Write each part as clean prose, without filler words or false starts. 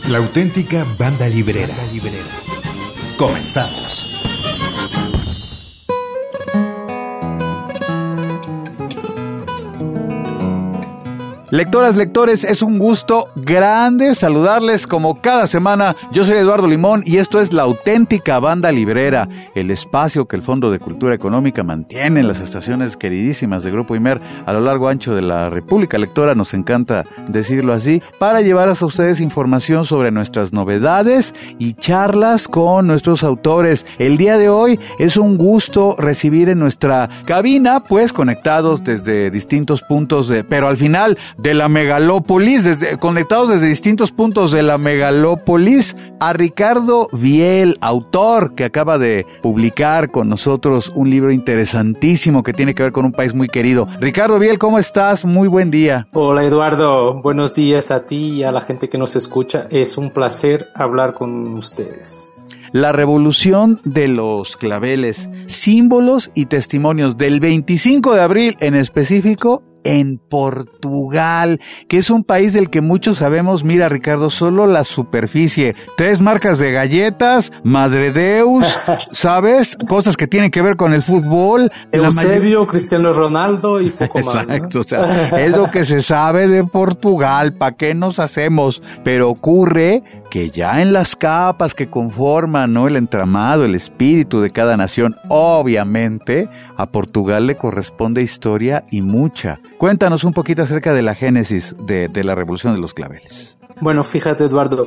La auténtica banda librera. Comenzamos. Lectoras, lectores, es un gusto grande saludarles como cada semana. Yo soy Eduardo Limón y esto es La Auténtica Banda Librera, el espacio que el Fondo de Cultura Económica mantiene en las estaciones queridísimas de Grupo Imer a lo largo ancho de la República Lectora, nos encanta decirlo así, para llevar a ustedes información sobre nuestras novedades y charlas con nuestros autores. El día de hoy es un gusto recibir en nuestra cabina, pues conectados desde distintos puntos pero al final de la megalópolis, conectados desde distintos puntos de la megalópolis, a Ricardo Viel, autor que acaba de publicar con nosotros un libro interesantísimo que tiene que ver con un país muy querido. Ricardo Viel, ¿cómo estás? Muy buen día. Hola Eduardo, buenos días a ti y a la gente que nos escucha. Es un placer hablar con ustedes. La revolución de los claveles, símbolos y testimonios del 25 de abril en específico en Portugal, que es un país del que muchos sabemos, mira Ricardo, solo la superficie, 3 marcas de galletas, Madredeus, ¿sabes? Cosas que tienen que ver con el fútbol. Eusebio, Cristiano Ronaldo y poco más. Exacto, ¿no? O sea, es lo que se sabe de Portugal, ¿para qué nos hacemos? Pero ocurre que ya en las capas que conforman, ¿no?, el entramado, el espíritu de cada nación, obviamente a Portugal le corresponde historia y mucha. Cuéntanos un poquito acerca de la génesis de la Revolución de los Claveles. Bueno, fíjate Eduardo,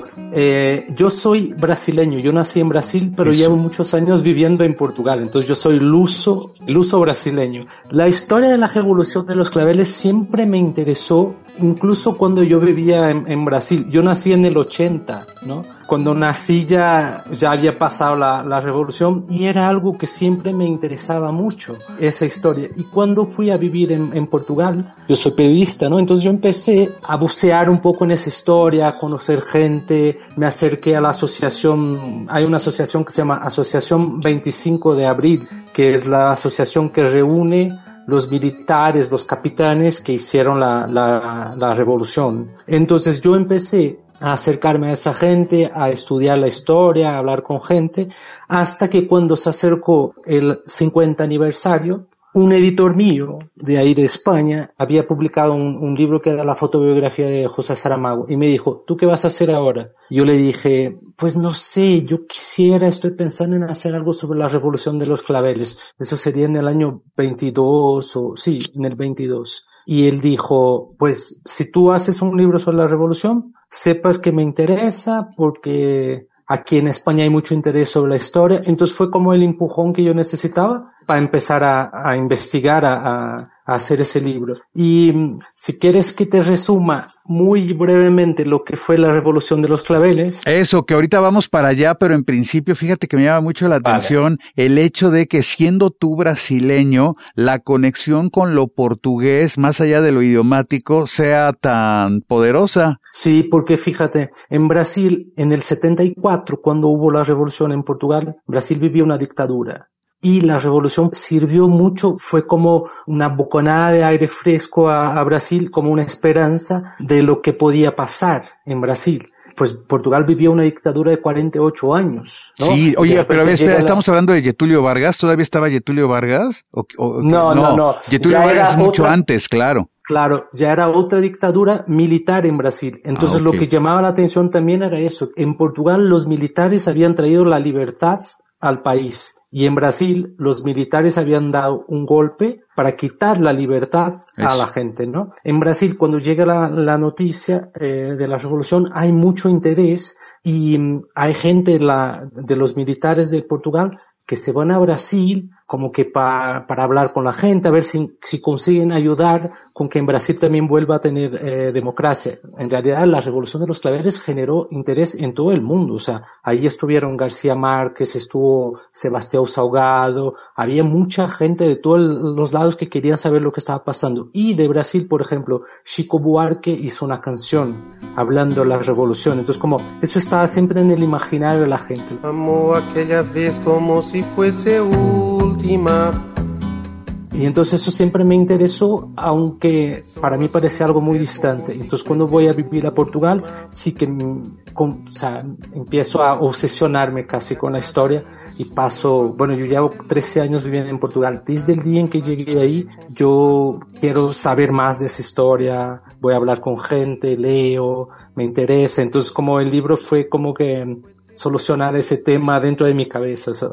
yo soy brasileño, yo nací en Brasil, pero llevo muchos años viviendo en Portugal, entonces yo soy luso brasileño. La historia de la Revolución de los Claveles siempre me interesó, incluso cuando yo vivía en Brasil. Yo nací en el 80, ¿no? Cuando nací ya había pasado la revolución y era algo que siempre me interesaba mucho, esa historia. Y cuando fui a vivir en Portugal, yo soy periodista, ¿no? Entonces yo empecé a bucear un poco en esa historia, a conocer gente, me acerqué a la asociación, hay una asociación que se llama Asociación 25 de Abril, que es la asociación que reúne los militares, los capitanes que hicieron la revolución. Entonces yo empecé a acercarme a esa gente, a estudiar la historia, a hablar con gente, hasta que cuando se acercó el 50 aniversario, un editor mío de ahí de España había publicado un libro que era la fotobiografía de José Saramago y me dijo, ¿tú qué vas a hacer ahora? Yo le dije, pues no sé, estoy pensando en hacer algo sobre la Revolución de los Claveles. Eso sería en el año 22 en el 22. Y él dijo, pues si tú haces un libro sobre la Revolución, sepas que me interesa porque aquí en España hay mucho interés sobre la historia. Entonces fue como el empujón que yo necesitaba para empezar a investigar, a hacer ese libro. Y si quieres que te resuma muy brevemente lo que fue la Revolución de los Claveles. Eso, que ahorita vamos para allá, pero en principio fíjate que me llama mucho la atención el hecho de que siendo tú brasileño, la conexión con lo portugués, más allá de lo idiomático, sea tan poderosa. Sí, porque fíjate, en Brasil, en el 74, cuando hubo la revolución en Portugal, Brasil vivía una dictadura. Y la revolución sirvió mucho, fue como una bocanada de aire fresco a Brasil, como una esperanza de lo que podía pasar en Brasil. Pues Portugal vivió una dictadura de 48 años, ¿no? Sí, oye, pero estamos hablando de Getúlio Vargas, ¿todavía estaba Getúlio Vargas? No. Getúlio Vargas mucho antes, claro. Claro, ya era otra dictadura militar en Brasil. Entonces lo que llamaba la atención también era eso. En Portugal los militares habían traído la libertad al país. Y en Brasil los militares habían dado un golpe para quitar la libertad a la gente, ¿no? En Brasil, cuando llega la noticia de la revolución, hay mucho interés y hay gente de los militares de Portugal que se van a Brasil como que para hablar con la gente, a ver si consiguen ayudar con que en Brasil también vuelva a tener democracia. En realidad, la Revolución de los Claveles generó interés en todo el mundo. O sea, ahí estuvieron García Márquez, estuvo Sebastião Salgado, había mucha gente de todos los lados que querían saber lo que estaba pasando. Y de Brasil, por ejemplo, Chico Buarque hizo una canción hablando de la revolución. Entonces, como eso estaba siempre en el imaginario de la gente. Amó aquella vez como si fuese última. Y entonces eso siempre me interesó, aunque para mí parece algo muy distante. Entonces cuando voy a vivir a Portugal, sí que empiezo a obsesionarme casi con la historia y paso, bueno, yo llevo 13 años viviendo en Portugal. Desde el día en que llegué ahí, yo quiero saber más de esa historia, voy a hablar con gente, leo, me interesa. Entonces como el libro fue como que solucionar ese tema dentro de mi cabeza. O sea,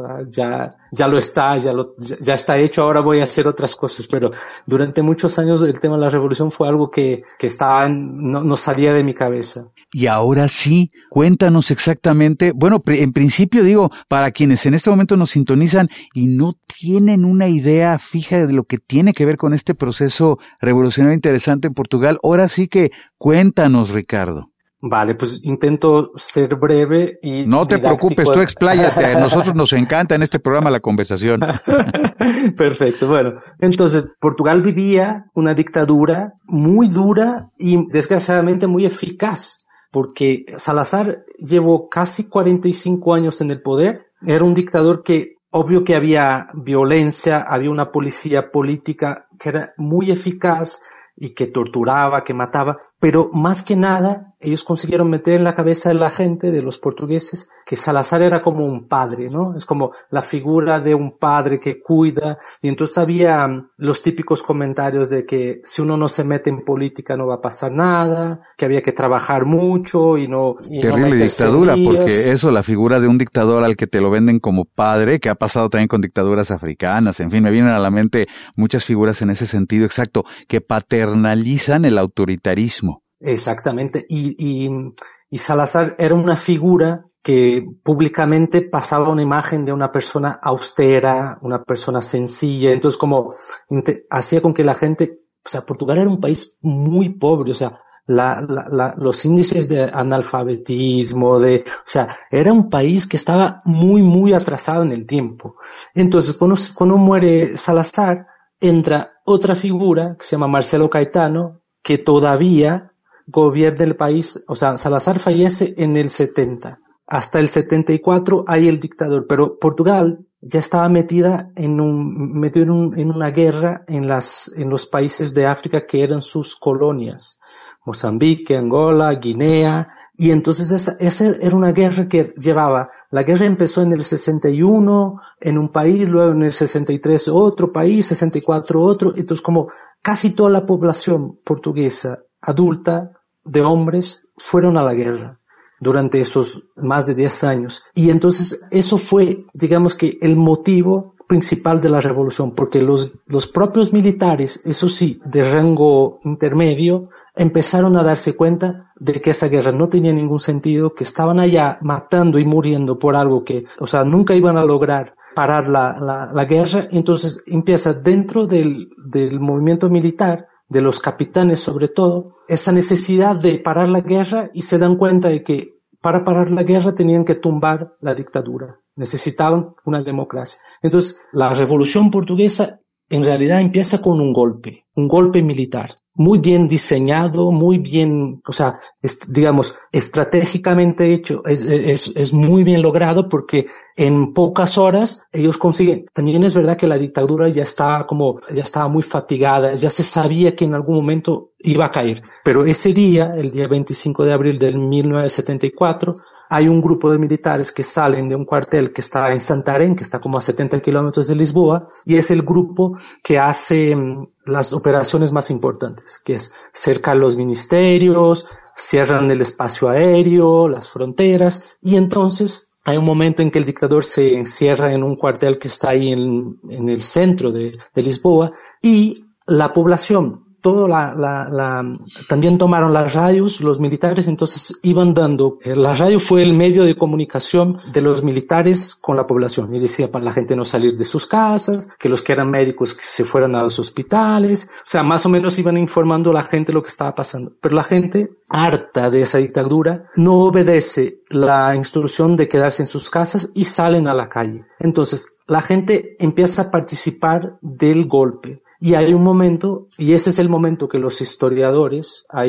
ya está hecho, ahora voy a hacer otras cosas, pero durante muchos años el tema de la revolución fue algo que no salía de mi cabeza. Y ahora sí, cuéntanos exactamente, bueno, en principio digo, para quienes en este momento nos sintonizan y no tienen una idea fija de lo que tiene que ver con este proceso revolucionario interesante en Portugal, ahora sí que cuéntanos, Ricardo. Vale, pues intento ser breve y no te didáctico. Preocupes, tú expláyate, a nosotros nos encanta en este programa la conversación. Perfecto, bueno, entonces Portugal vivía una dictadura muy dura y desgraciadamente muy eficaz, porque Salazar llevó casi 45 años en el poder, era un dictador que obvio que había violencia, había una policía política que era muy eficaz y que torturaba, que mataba, pero más que nada ellos consiguieron meter en la cabeza de la gente, de los portugueses, que Salazar era como un padre, ¿no? Es como la figura de un padre que cuida, y entonces había los típicos comentarios de que si uno no se mete en política no va a pasar nada, que había que trabajar mucho y no terrible dictadura, porque eso, la figura de un dictador al que te lo venden como padre, que ha pasado también con dictaduras africanas, en fin, me vienen a la mente muchas figuras en ese sentido, exacto, que paternalizan el autoritarismo. Exactamente, y Salazar era una figura que públicamente pasaba una imagen de una persona austera, una persona sencilla, entonces como hacía con que la gente, o sea, Portugal era un país muy pobre, o sea, los índices de analfabetismo, o sea, era un país que estaba muy, muy atrasado en el tiempo. Entonces, cuando muere Salazar, entra otra figura que se llama Marcelo Caetano, que todavía gobierna el país. O sea, Salazar fallece en el 70. Hasta el 74 hay el dictador, pero Portugal ya estaba metido en una guerra en los países de África que eran sus colonias. Mozambique, Angola, Guinea, y entonces esa era una guerra que la guerra empezó en el 61 en un país, luego en el 63 otro país, 64 otro, entonces como casi toda la población portuguesa adulta de hombres fueron a la guerra durante esos más de 10 años, y entonces eso fue, digamos que el motivo principal de la revolución, porque los propios militares, eso sí, de rango intermedio, empezaron a darse cuenta de que esa guerra no tenía ningún sentido, que estaban allá matando y muriendo por algo que, o sea, nunca iban a lograr parar la guerra. Entonces empieza dentro del movimiento militar, de los capitanes sobre todo, esa necesidad de parar la guerra, y se dan cuenta de que para parar la guerra tenían que tumbar la dictadura, necesitaban una democracia. Entonces la revolución portuguesa en realidad empieza con un golpe militar, muy bien diseñado, muy bien, o sea, digamos, estratégicamente hecho, es muy bien logrado, porque en pocas horas ellos consiguen. También es verdad que la dictadura ya estaba muy fatigada, ya se sabía que en algún momento iba a caer, pero ese día, el día 25 de abril del 1974, hay un grupo de militares que salen de un cuartel que está en Santarém, que está como a 70 kilómetros de Lisboa, y es el grupo que hace las operaciones más importantes, que es cercar los ministerios, cierran el espacio aéreo, las fronteras, y entonces hay un momento en que el dictador se encierra en un cuartel que está ahí en el centro de Lisboa, y la población, también tomaron las radios, los militares, entonces iban dando, la radio fue el medio de comunicación de los militares con la población, y decía para la gente no salir de sus casas, que los que eran médicos que se fueran a los hospitales, o sea, más o menos iban informando a la gente lo que estaba pasando, pero la gente, harta de esa dictadura, no obedece la instrucción de quedarse en sus casas y salen a la calle. Entonces la gente empieza a participar del golpe. Y hay un momento, y ese es el momento que los historiadores, hay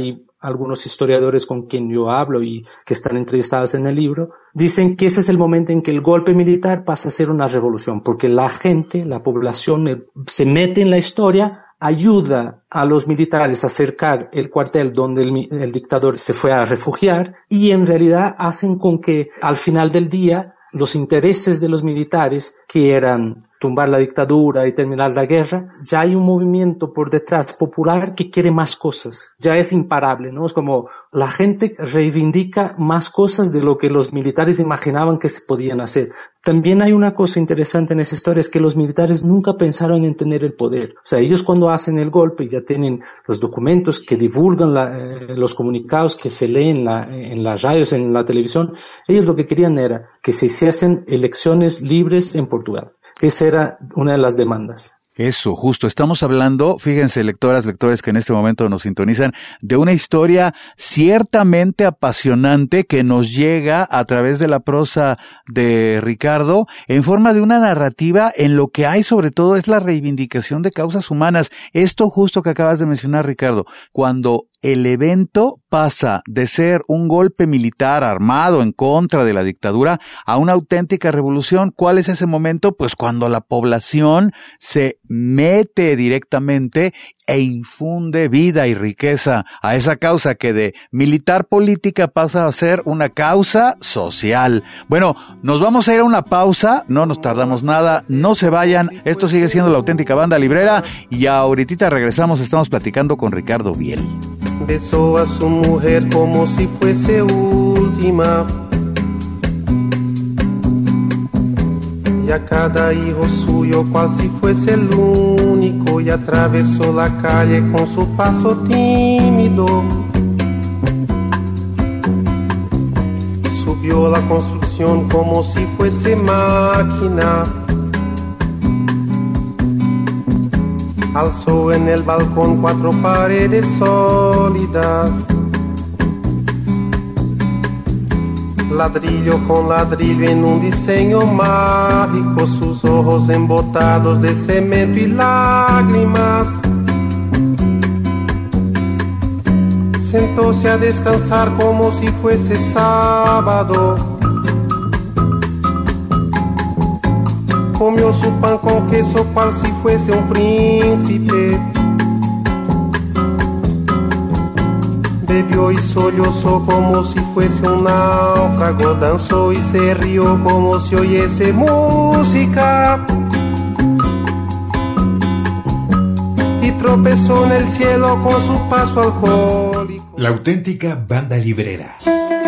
algunos historiadores con quien yo hablo y que están entrevistados en el libro, dicen que ese es el momento en que el golpe militar pasa a ser una revolución, porque la gente, la población se mete en la historia, ayuda a los militares a acercar el cuartel donde el dictador se fue a refugiar, y en realidad hacen con que al final del día los intereses de los militares, que eran tumbar la dictadura y terminar la guerra, ya hay un movimiento por detrás popular que quiere más cosas. Ya es imparable, ¿no? Es como la gente reivindica más cosas de lo que los militares imaginaban que se podían hacer. También hay una cosa interesante en esa historia, es que los militares nunca pensaron en tener el poder. O sea, ellos cuando hacen el golpe y ya tienen los documentos que divulgan los comunicados que se leen en las radios, en la televisión, ellos lo que querían era que se hiciesen elecciones libres en Portugal. Esa era una de las demandas. Eso, justo. Estamos hablando, fíjense, lectoras, lectores que en este momento nos sintonizan, de una historia ciertamente apasionante que nos llega a través de la prosa de Ricardo en forma de una narrativa en lo que hay sobre todo es la reivindicación de causas humanas. Esto justo que acabas de mencionar, Ricardo, cuando el evento pasa de ser un golpe militar armado en contra de la dictadura a una auténtica revolución. ¿Cuál es ese momento? Pues cuando la población se mete directamente e infunde vida y riqueza a esa causa que de militar política pasa a ser una causa social. Bueno, nos vamos a ir a una pausa, no nos tardamos nada, no se vayan, esto sigue siendo La Auténtica Banda Librera y ahorita regresamos, estamos platicando con Ricardo Biel. Besó a su mujer como si fuese última, y a cada hijo suyo cual si fuese el único, y atravesó la calle con su paso tímido. Subió la construcción como si fuese máquina, alzó en el balcón 4 paredes sólidas, ladrillo con ladrillo en un diseño mágico, sus ojos embotados de cemento y lágrimas. Sentóse a descansar como si fuese sábado, comió su pan con queso cual si fuese un príncipe, bebió y sollozó como si fuese un náufrago, danzó y se rió como si oyese música, y tropezó en el cielo con su paso alcohólico. La Auténtica Banda Librera.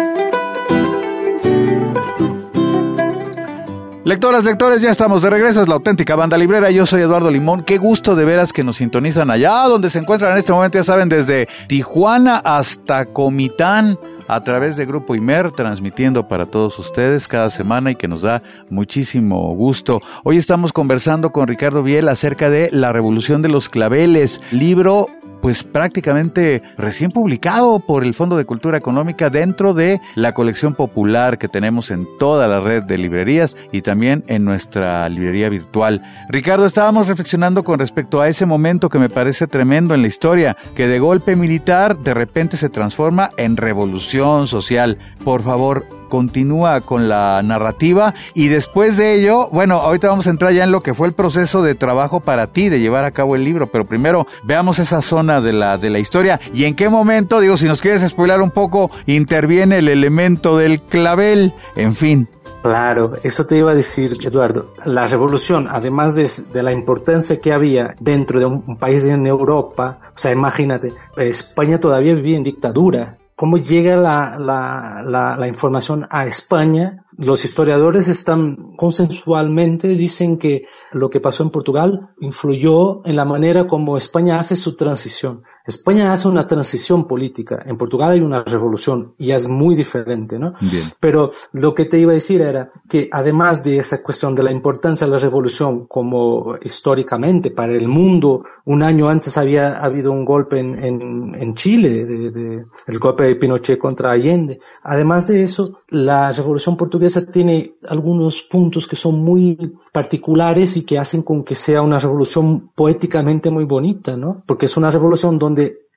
Lectoras, lectores, ya estamos de regreso, es La Auténtica Banda Librera, yo soy Eduardo Limón, qué gusto de veras que nos sintonizan allá donde se encuentran en este momento, ya saben, desde Tijuana hasta Comitán, a través de Grupo Imer, transmitiendo para todos ustedes cada semana y que nos da muchísimo gusto. Hoy estamos conversando con Ricardo Biel acerca de La Revolución de los Claveles, libro pues prácticamente recién publicado por el Fondo de Cultura Económica dentro de la colección popular que tenemos en toda la red de librerías y también en nuestra librería virtual. Ricardo, estábamos reflexionando con respecto a ese momento que me parece tremendo en la historia, que de golpe militar de repente se transforma en revolución social. Por favor, continúa con la narrativa y después de ello, bueno, ahorita vamos a entrar ya en lo que fue el proceso de trabajo para ti, de llevar a cabo el libro, pero primero veamos esa zona de la historia y en qué momento, digo, si nos quieres spoiler un poco, interviene el elemento del clavel, en fin. Claro, eso te iba a decir, Eduardo. La revolución, además de la importancia que había dentro de un país en Europa, o sea, imagínate, España todavía vivía en dictadura. ¿Cómo llega la información a España? Los historiadores están consensualmente, dicen que lo que pasó en Portugal influyó en la manera como España hace su transición. España hace una transición política. En Portugal hay una revolución y es muy diferente, ¿no? Bien. Pero lo que te iba a decir era que además de esa cuestión de la importancia de la revolución como históricamente para el mundo, un año antes había habido un golpe en Chile, el golpe de Pinochet contra Allende. Además de eso, la revolución portuguesa tiene algunos puntos que son muy particulares y que hacen con que sea una revolución poéticamente muy bonita, ¿no? Porque es una revolución donde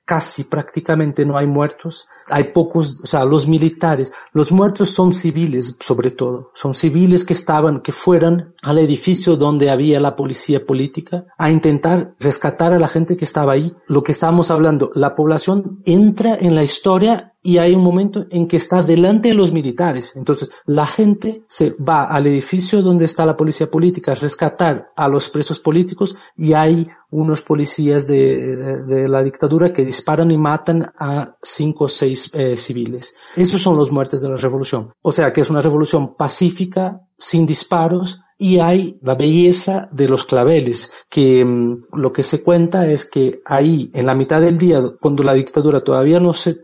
casi prácticamente no hay muertos, hay pocos, o sea, los militares, los muertos son civiles sobre todo, son civiles que fueran al edificio donde había la policía política a intentar rescatar a la gente que estaba ahí. Lo que estamos hablando, la población entra en la historia y hay un momento en que está delante de los militares. Entonces, la gente se va al edificio donde está la policía política a rescatar a los presos políticos y hay unos policías de la dictadura que disparan y matan a 5 o 6 civiles. Esos son los muertes de la revolución. O sea, que es una revolución pacífica, sin disparos, y hay la belleza de los claveles, que lo que se cuenta es que ahí, en la mitad del día, cuando la dictadura todavía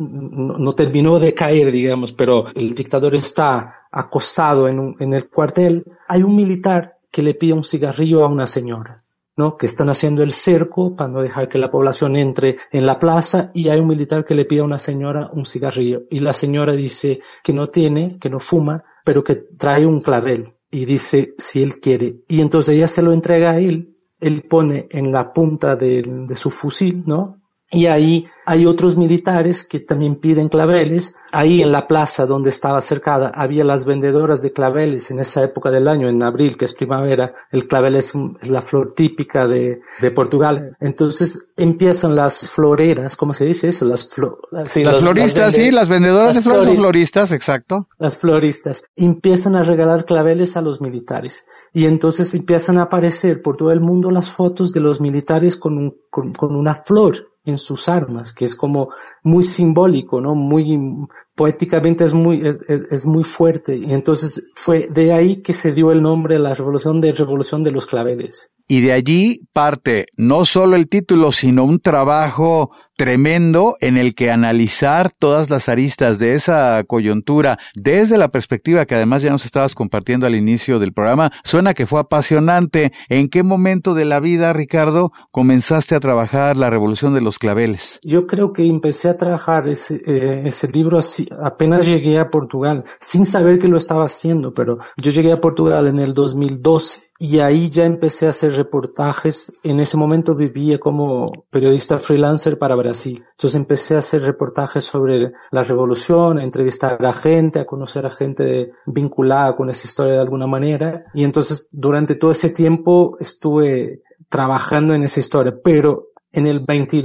no terminó de caer, digamos, pero el dictador está acostado en el cuartel, hay un militar que le pide un cigarrillo a una señora, ¿no? Que están haciendo el cerco para no dejar que la población entre en la plaza, y hay un militar que le pide a una señora un cigarrillo, y la señora dice que no tiene, que no fuma, pero que trae un clavel. Y dice si él quiere, y entonces ella se lo entrega a él pone en la punta de su fusil, ¿no? Y ahí hay otros militares que también piden claveles. Ahí en la plaza donde estaba cercada había las vendedoras de claveles en esa época del año, en abril, que es primavera. El clavel es la flor típica de Portugal. Entonces empiezan las floreras, ¿cómo se dice eso? Las floristas, sí, las vendedoras de flores son floristas, exacto. Las floristas empiezan a regalar claveles a los militares. Y entonces empiezan a aparecer por todo el mundo las fotos de los militares con una flor en sus armas, que es como muy simbólico, ¿no? Muy poéticamente es muy fuerte. Y entonces fue de ahí que se dio el nombre de la revolución de los claveles. Y de allí parte no solo el título, sino un trabajo tremendo en el que analizar todas las aristas de esa coyuntura desde la perspectiva que además ya nos estabas compartiendo al inicio del programa. Suena que fue apasionante. ¿En qué momento de la vida, Ricardo, comenzaste a trabajar la Revolución de los Claveles? Yo creo que empecé a trabajar ese libro así, apenas llegué a Portugal, sin saber que lo estaba haciendo, pero yo llegué a Portugal en el 2012. Y ahí ya empecé a hacer reportajes. En ese momento vivía como periodista freelancer para Brasil. Entonces empecé a hacer reportajes sobre la revolución, a entrevistar a gente, a conocer a gente vinculada con esa historia de alguna manera. Y entonces durante todo ese tiempo estuve trabajando en esa historia. Pero en el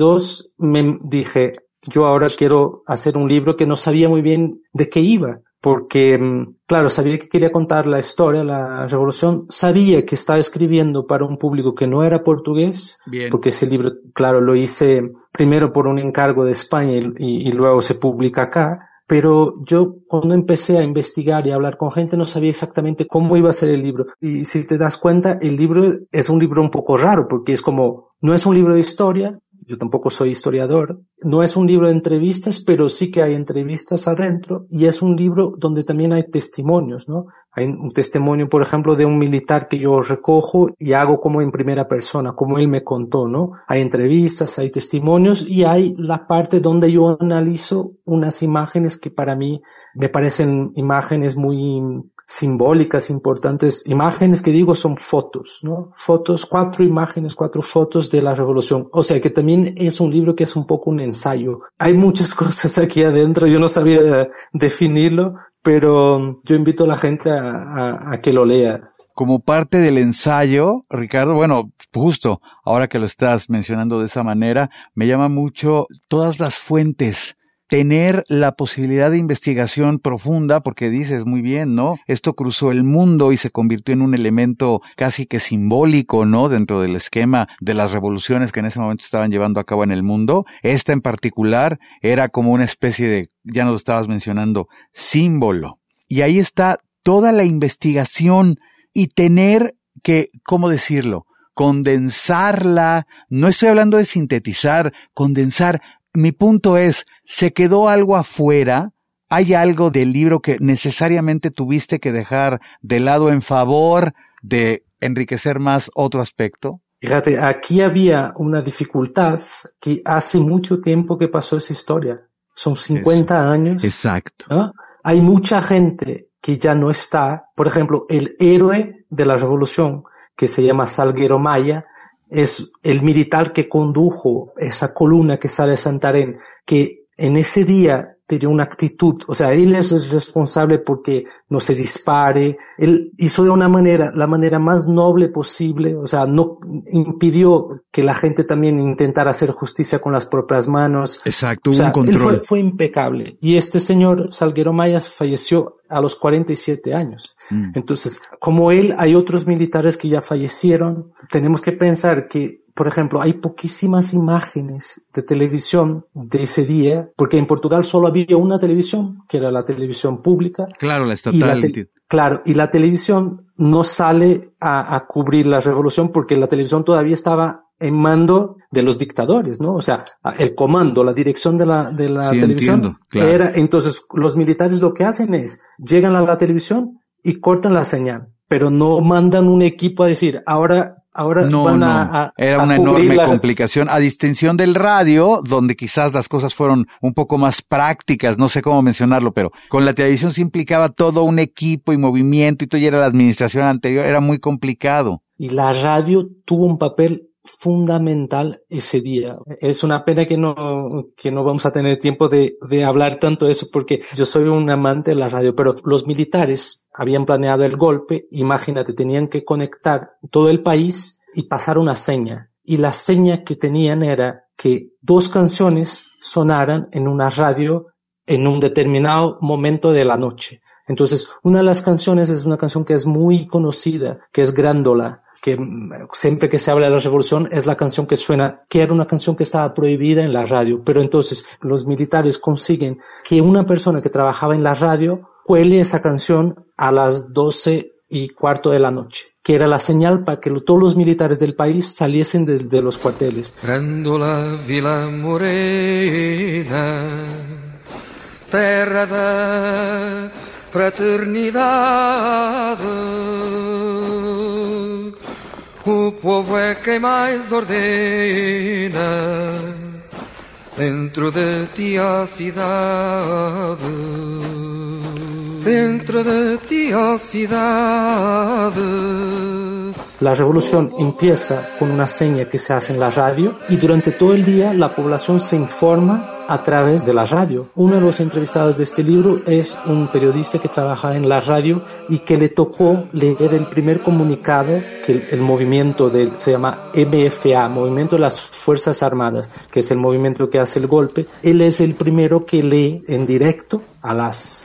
22 me dije, yo ahora quiero hacer un libro que no sabía muy bien de qué iba. Porque, claro, sabía que quería contar la historia, la revolución, sabía que estaba escribiendo para un público que no era portugués. Bien. Porque ese libro, claro, lo hice primero por un encargo de España y luego se publica acá. Pero yo cuando empecé a investigar y a hablar con gente no sabía exactamente cómo iba a ser el libro. Y si te das cuenta, el libro es un libro un poco raro porque es como, no es un libro de historia. Yo tampoco soy historiador. No es un libro de entrevistas, pero sí que hay entrevistas adentro. Y es un libro donde también hay testimonios, ¿no? Hay un testimonio, por ejemplo, de un militar que yo recojo y hago como en primera persona, como él me contó, ¿no? Hay entrevistas, hay testimonios y hay la parte donde yo analizo unas imágenes que para mí me parecen imágenes muy simbólicas, importantes, imágenes que digo son fotos, ¿no? Fotos, 4 imágenes, 4 fotos de la revolución. O sea que también es un libro que es un poco un ensayo. Hay muchas cosas aquí adentro, yo no sabía definirlo, pero yo invito a la gente a que lo lea. Como parte del ensayo, Ricardo, bueno, justo ahora que lo estás mencionando de esa manera, me llama mucho todas las fuentes. Tener la posibilidad de investigación profunda, porque dices muy bien, ¿no? Esto cruzó el mundo y se convirtió en un elemento casi que simbólico, ¿no? Dentro del esquema de las revoluciones que en ese momento estaban llevando a cabo en el mundo. Esta en particular era como una especie de, ya nos lo estabas mencionando, símbolo. Y ahí está toda la investigación y tener que, ¿cómo decirlo? Condensarla. No estoy hablando de sintetizar, condensar. Mi punto es, ¿se quedó algo afuera? ¿Hay algo del libro que necesariamente tuviste que dejar de lado en favor de enriquecer más otro aspecto? Fíjate, aquí había una dificultad que hace mucho tiempo que pasó esa historia. Son 50 años. Exacto. ¿No? Hay mucha gente que ya no está. Por ejemplo, el héroe de la revolución, que se llama Salguero Maya, es el militar que condujo esa columna que sale de Santarém, que en ese día tenía una actitud, o sea, él es responsable porque no se dispare, él hizo de la manera más noble posible, o sea, no impidió que la gente también intentara hacer justicia con las propias manos. Exacto, o sea, un control. Él fue impecable. Y este señor, Salguero Mayas, falleció a los 47 años. Entonces, como él, hay otros militares que ya fallecieron. Tenemos que pensar que, por ejemplo, hay poquísimas imágenes de televisión de ese día, porque en Portugal solo había una televisión, que era la televisión pública. Claro, la estatal. Y la televisión no sale a cubrir la revolución porque la televisión todavía estaba en mando de los dictadores, ¿no? O sea, el comando, la dirección de la sí, televisión entiendo, claro. entonces los militares lo que hacen es, llegan a la televisión y cortan la señal, pero no mandan un equipo a decir, ahora van a era una enorme complicación, a distinción del radio, donde quizás las cosas fueron un poco más prácticas, no sé cómo mencionarlo, pero con la televisión se implicaba todo un equipo y movimiento, y todo ya era la administración anterior, era muy complicado. Y la radio tuvo un papel fundamental ese día. Es una pena que no vamos a tener tiempo de hablar tanto de eso, porque yo soy un amante de la radio, pero los militares habían planeado el golpe, imagínate, tenían que conectar todo el país y pasar una seña. Y la seña que tenían era que 2 canciones sonaran en una radio en un determinado momento de la noche. Entonces, una de las canciones es una canción que es muy conocida, que es Grándola, que siempre que se habla de la revolución es la canción que suena, que era una canción que estaba prohibida en la radio, pero entonces los militares consiguen que una persona que trabajaba en la radio cuele esa canción a las 12:15 de la noche, que era la señal para que todos los militares del país saliesen de los cuarteles. Grândola Vila Morena, terra da fraternidade, o povo é quem mais ordena, dentro de ti a cidade, dentro de ti a cidade. La revolución empieza con una seña que se hace en la radio y durante todo el día la población se informa a través de la radio. Uno de los entrevistados de este libro es un periodista que trabaja en la radio y que le tocó leer el primer comunicado que el movimiento se llama MFA, Movimiento de las Fuerzas Armadas, que es el movimiento que hace el golpe. Él es el primero que lee en directo a las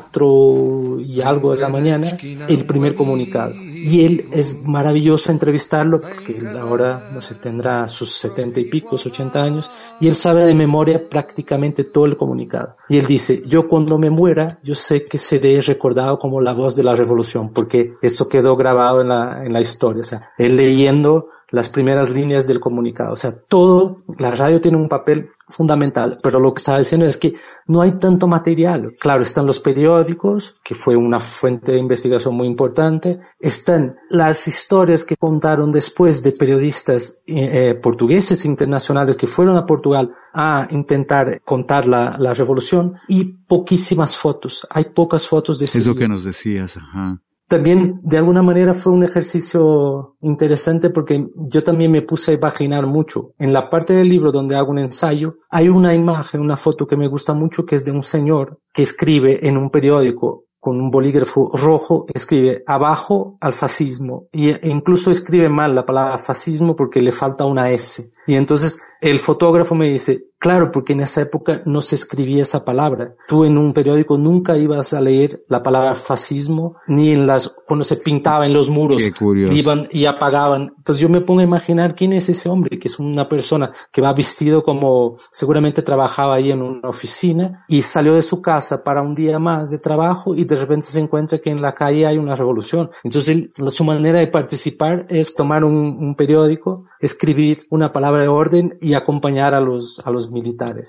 4 y algo de la mañana el primer comunicado. Y él es maravilloso entrevistarlo porque él ahora, no sé, tendrá sus 70 y pico, 80 años, y él sabe de memoria prácticamente todo el comunicado. Y él dice, yo cuando me muera, yo sé que seré recordado como la voz de la revolución, porque eso quedó grabado en la historia. O sea, él leyendo las primeras líneas del comunicado. O sea, la radio tiene un papel fundamental, pero lo que estaba diciendo es que no hay tanto material. Claro, están los periódicos, que fue una fuente de investigación muy importante, están las historias que contaron después de periodistas portugueses internacionales que fueron a Portugal a intentar contar la revolución, y poquísimas fotos. Hay pocas fotos de ese Es lo día. que nos decías, ajá. También, de alguna manera, fue un ejercicio interesante porque yo también me puse a imaginar mucho. En la parte del libro donde hago un ensayo, hay una imagen, una foto que me gusta mucho, que es de un señor que escribe en un periódico con un bolígrafo rojo, escribe abajo al fascismo, e incluso escribe mal la palabra fascismo porque le falta una S. Y entonces el fotógrafo me dice, claro, porque en esa época no se escribía esa palabra. Tú en un periódico nunca ibas a leer la palabra fascismo, ni cuando se pintaba en los muros, iban y apagaban. Entonces yo me pongo a imaginar quién es ese hombre, que es una persona que va vestido como, seguramente trabajaba ahí en una oficina, y salió de su casa para un día más de trabajo, y de repente se encuentra que en la calle hay una revolución. Entonces su manera de participar es tomar un periódico, escribir una palabra de orden y acompañar a los militares.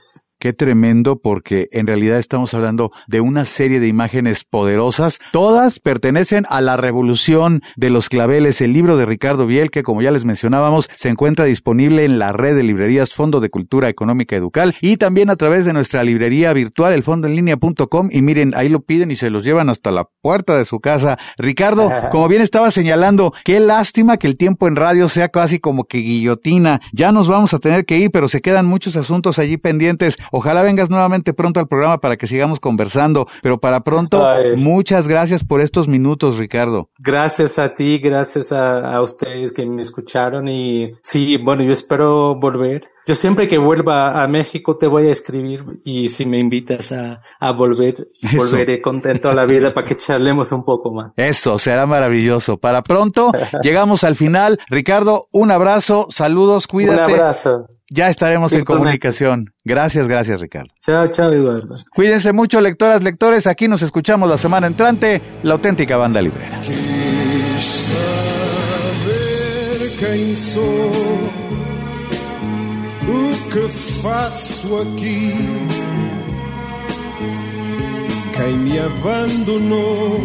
Qué tremendo, porque en realidad estamos hablando de una serie de imágenes poderosas. Todas pertenecen a la revolución de los claveles. El libro de Ricardo Viel, que como ya les mencionábamos, se encuentra disponible en la red de librerías Fondo de Cultura Económica Educal y también a través de nuestra librería virtual, elfondoenlinea.com. Y miren, ahí lo piden y se los llevan hasta la puerta de su casa. Ricardo, como bien estaba señalando, qué lástima que el tiempo en radio sea casi como que guillotina. Ya nos vamos a tener que ir, pero se quedan muchos asuntos allí pendientes. Ojalá vengas nuevamente pronto al programa para que sigamos conversando, pero para pronto, muchas gracias por estos minutos, Ricardo. Gracias a ti, gracias a ustedes que me escucharon y sí, bueno, yo espero volver. Yo siempre que vuelva a México te voy a escribir y si me invitas a volver, volveré contento a la vida para que charlemos un poco más. Eso, será maravilloso. Para pronto, llegamos al final. Ricardo, un abrazo, saludos, cuídate. Un abrazo. Ya estaremos en comunicación. Gracias, Ricardo. Chao, Eduardo. Cuídense mucho, lectoras, lectores. Aquí nos escuchamos la semana entrante, La Auténtica Banda Librera. Quis saber quem sou, o que faço aqui, quem me abandonou.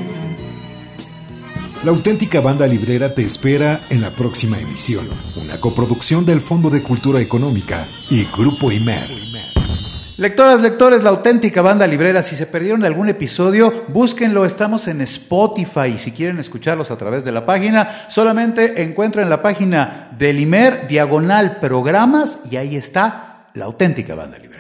La Auténtica Banda Librera te espera en la próxima emisión, una coproducción del Fondo de Cultura Económica y Grupo Imer. Lectoras, lectores, La Auténtica Banda Librera, si se perdieron algún episodio, búsquenlo, estamos en Spotify, y si quieren escucharlos a través de la página, solamente encuentren la página del Imer, /programas, y ahí está La Auténtica Banda Librera.